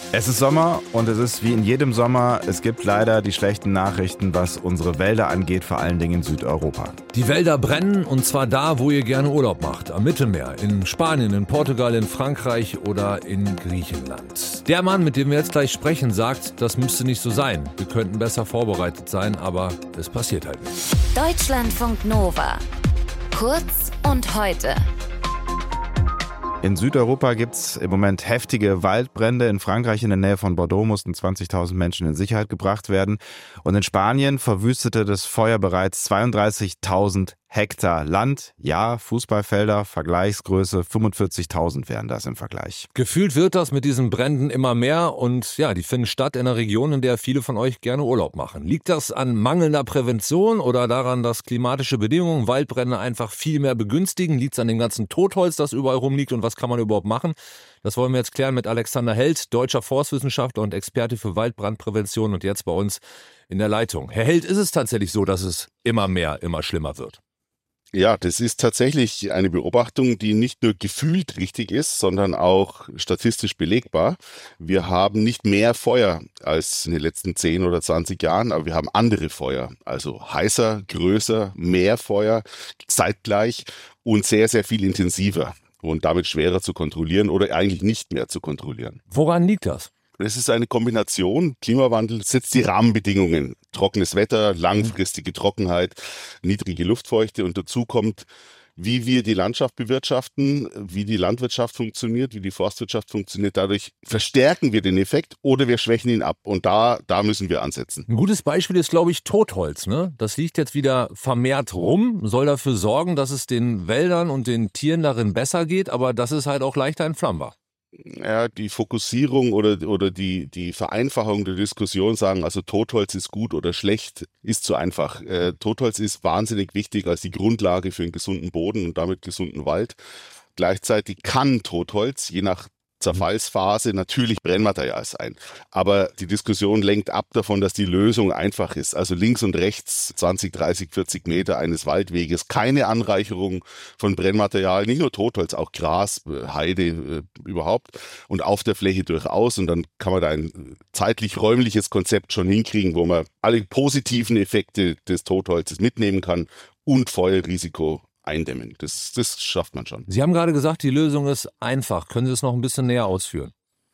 Es ist Sommer und es ist wie in jedem Sommer, es gibt leider die schlechten Nachrichten, was unsere Wälder angeht, vor allen Dingen in Südeuropa. Die Wälder brennen und zwar da, wo ihr gerne Urlaub macht, am Mittelmeer, in Spanien, in Portugal, in Frankreich oder in Griechenland. Der Mann, mit dem wir jetzt gleich sprechen, sagt, das müsste nicht so sein. Wir könnten besser vorbereitet sein, aber es passiert halt nicht. Deutschlandfunk Nova. Kurz und heute. In Südeuropa gibt es im Moment heftige Waldbrände. In Frankreich in der Nähe von Bordeaux mussten 20.000 Menschen in Sicherheit gebracht werden. Und in Spanien verwüstete das Feuer bereits 32.000 Hektar Land. Ja, Fußballfelder, Vergleichsgröße 45.000 wären das im Vergleich. Gefühlt wird das mit diesen Bränden immer mehr und ja, die finden statt in einer Region, in der viele von euch gerne Urlaub machen. Liegt das an mangelnder Prävention oder daran, dass klimatische Bedingungen Waldbrände einfach viel mehr begünstigen? Liegt es an dem ganzen Totholz, das überall rumliegt und was kann man überhaupt machen? Das wollen wir jetzt klären mit Alexander Held, deutscher Forstwissenschaftler und Experte für Waldbrandprävention und jetzt bei uns in der Leitung. Herr Held, ist es tatsächlich so, dass es immer mehr, immer schlimmer wird? Ja, das ist tatsächlich eine Beobachtung, die nicht nur gefühlt richtig ist, sondern auch statistisch belegbar. Wir haben nicht mehr Feuer als in den letzten 10 oder 20 Jahren, aber wir haben andere Feuer. Also heißer, größer, mehr Feuer, zeitgleich und sehr, sehr viel intensiver und damit schwerer zu kontrollieren oder eigentlich nicht mehr zu kontrollieren. Woran liegt das? Es ist eine Kombination. Klimawandel setzt die Rahmenbedingungen. Trockenes Wetter, langfristige Trockenheit, niedrige Luftfeuchte und dazu kommt, wie wir die Landschaft bewirtschaften, wie die Landwirtschaft funktioniert, wie die Forstwirtschaft funktioniert. Dadurch verstärken wir den Effekt oder wir schwächen ihn ab und da müssen wir ansetzen. Ein gutes Beispiel ist, glaube ich, Totholz, ne? Das liegt jetzt wieder vermehrt rum, soll dafür sorgen, dass es den Wäldern und den Tieren darin besser geht, aber das ist halt auch leichter entflammbar. Ja, die Fokussierung oder die Vereinfachung der Diskussion sagen, also Totholz ist gut oder schlecht, ist zu einfach. Totholz ist wahnsinnig wichtig als die Grundlage für einen gesunden Boden und damit gesunden Wald. Gleichzeitig kann Totholz, je nach Zerfallsphase, natürlich Brennmaterial sein. Aber die Diskussion lenkt ab davon, dass die Lösung einfach ist. Also links und rechts 20, 30, 40 Meter eines Waldweges, keine Anreicherung von Brennmaterial, nicht nur Totholz, auch Gras, Heide überhaupt und auf der Fläche durchaus. Und dann kann man da ein zeitlich-räumliches Konzept schon hinkriegen, wo man alle positiven Effekte des Totholzes mitnehmen kann und Feuerrisiko eindämmen. Das schafft man schon. Sie haben gerade gesagt, die Lösung ist einfach. Können Sie es noch ein bisschen näher ausführen?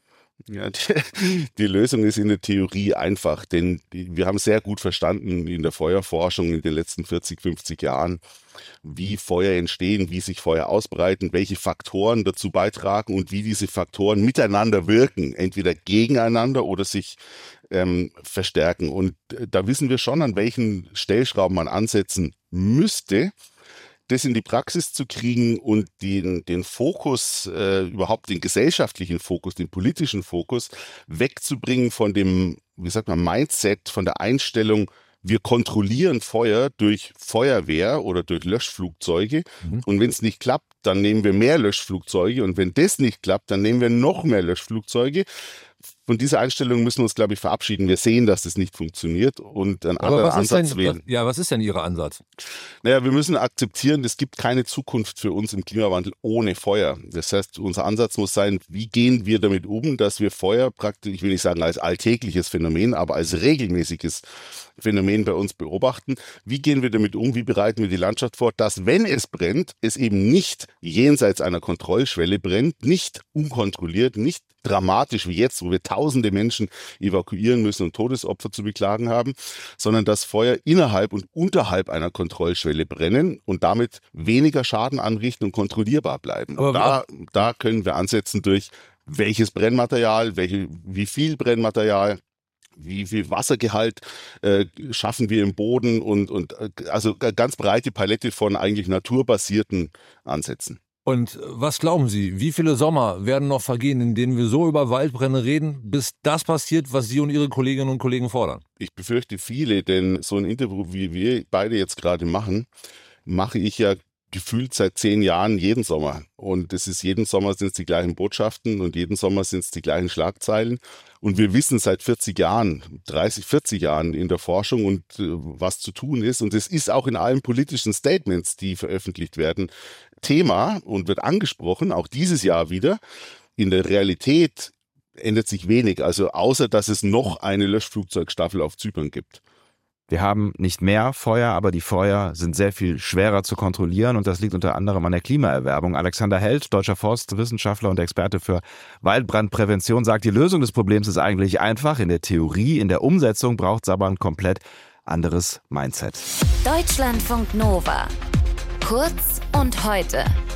Ja, die Lösung ist in der Theorie einfach, denn wir haben sehr gut verstanden in der Feuerforschung in den letzten 40, 50 Jahren, wie Feuer entstehen, wie sich Feuer ausbreiten, welche Faktoren dazu beitragen und wie diese Faktoren miteinander wirken, entweder gegeneinander oder sich verstärken. Und da wissen wir schon, an welchen Stellschrauben man ansetzen müsste, das in die Praxis zu kriegen und den Fokus, überhaupt den gesellschaftlichen Fokus, den politischen Fokus wegzubringen von dem, wie sagt man, Mindset, von der Einstellung, wir kontrollieren Feuer durch Feuerwehr oder durch Löschflugzeuge. Und wenn es nicht klappt, dann nehmen wir mehr Löschflugzeuge. Und wenn das nicht klappt, dann nehmen wir noch mehr Löschflugzeuge. Von dieser Einstellung müssen wir uns, glaube ich, verabschieden. Wir sehen, dass das nicht funktioniert und einen anderen Ansatz wählen. Was ist denn Ihr Ansatz? Naja, wir müssen akzeptieren, es gibt keine Zukunft für uns im Klimawandel ohne Feuer. Das heißt, unser Ansatz muss sein, wie gehen wir damit um, dass wir Feuer praktisch, ich will nicht sagen als alltägliches Phänomen, aber als regelmäßiges Phänomen bei uns beobachten. Wie gehen wir damit um? Wie bereiten wir die Landschaft vor, dass, wenn es brennt, es eben nicht jenseits einer Kontrollschwelle brennt, nicht unkontrolliert, nicht dramatisch wie jetzt, wo wir tausende Menschen evakuieren müssen und Todesopfer zu beklagen haben, sondern dass Feuer innerhalb und unterhalb einer Kontrollschwelle brennen und damit weniger Schaden anrichten und kontrollierbar bleiben. Da können wir ansetzen durch welches Brennmaterial, wie viel Brennmaterial, wie viel Wassergehalt schaffen wir im Boden und also ganz breite Palette von eigentlich naturbasierten Ansätzen. Und was glauben Sie, wie viele Sommer werden noch vergehen, in denen wir so über Waldbrände reden, bis das passiert, was Sie und Ihre Kolleginnen und Kollegen fordern? Ich befürchte viele, denn so ein Interview, wie wir beide jetzt gerade machen, mache ich ja gefühlt seit 10 Jahren jeden Sommer. Und es ist jeden Sommer sind es die gleichen Botschaften und jeden Sommer sind es die gleichen Schlagzeilen. Und wir wissen seit 40 Jahren, 30, 40 Jahren in der Forschung und was zu tun ist. Und es ist auch in allen politischen Statements, die veröffentlicht werden, Thema und wird angesprochen, auch dieses Jahr wieder. In der Realität ändert sich wenig. Also außer, dass es noch eine Löschflugzeugstaffel auf Zypern gibt. Wir haben nicht mehr Feuer, aber die Feuer sind sehr viel schwerer zu kontrollieren und das liegt unter anderem an der Klimaerwärmung. Alexander Held, deutscher Forstwissenschaftler und Experte für Waldbrandprävention, sagt, die Lösung des Problems ist eigentlich einfach. In der Theorie, in der Umsetzung braucht es aber ein komplett anderes Mindset. Deutschlandfunk Nova. Kurz und heute.